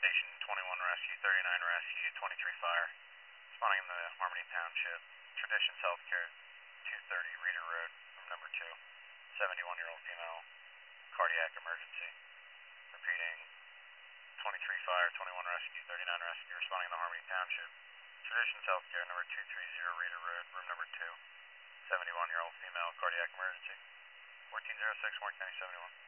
Station 21 Rescue, 39 Rescue, 23 Fire. Spawning in the Harmony Township. Traditions Healthcare, 230 Reeder Road, room number 2. 71-year-old female, cardiac emergency. Repeating, 23 Fire, 21 Rescue, 39 Rescue. Responding in the Harmony Township. Traditions Healthcare, number 230 Reeder Road, room number 2. 71-year-old female, cardiac emergency. 1406, Morgan County 71.